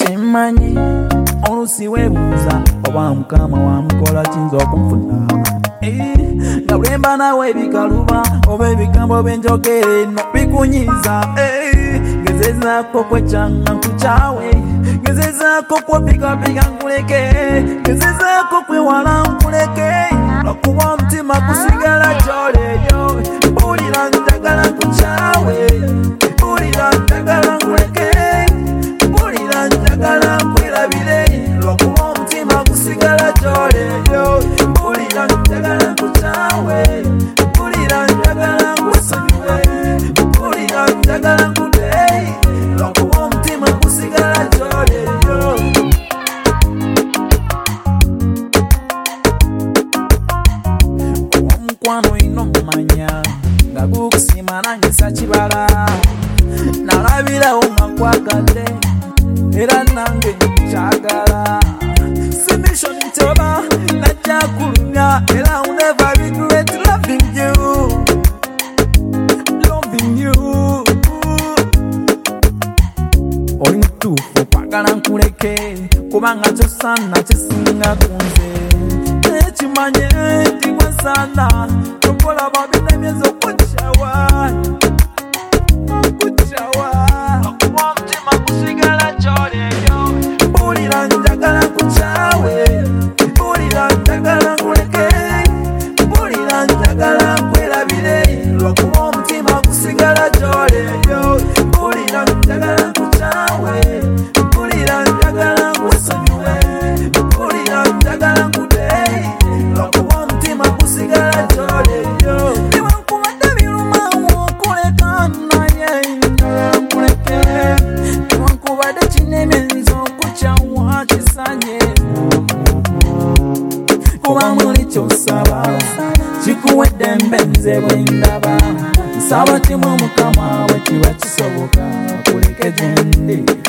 Chimanyi olusi webuuza oba mukama wamukola kiyinza okunfuna nga bulemba nawe ebikaluba oba ebigambo byenjogere no bikunyiza gezezaako kwekyanga nkukyawe gezezaako kwepikapika nkuleke gezezaako kwewala nkuleke lwakuba omutima gusigala gyoleyo mpulira njagala nkukyawe mpulira njagala nkuleke mpulira njagala nkwerabire lwakuba omutima gusigala gyoleyo mpulira njagala nkukyawe mpulira njagala nkwesonyiwe mpulira njagala nkuteyi lwakuba omutima gusigala gyoleyo omukwano ino mumanya nga gukusima nange sakibala nalabirawo nga nkwagadde era nange nkyagala submission ntoba najja kulumya era I'll never regret loving you oli mutuufu okwagala nkuleke kubanga kyosaana kisinga kunze ekimanye nti gwesaana tokola babinemyezo okukyawa okuba omutima gusigala gyoleyo mpulira njagala nkukyawe mpulira njagala nkuleke mpulira njagala nkwerabire lwakuba omutima gusigala gyoleyo mpulira njagala nkukyawe mpulira njagala nkwesonyiwe mpulira njagala nkuteyi lwakuba omutima gusigala gyoleyo newankubadde birumawo okuleka naye njagala nkuleke newankubadde kinemyenza okukyawa kisanye kuba muli kyosaba kikuwedde mbenze bwendaba nsaba timwe mukama we kiba kisoboka kuleke gyendi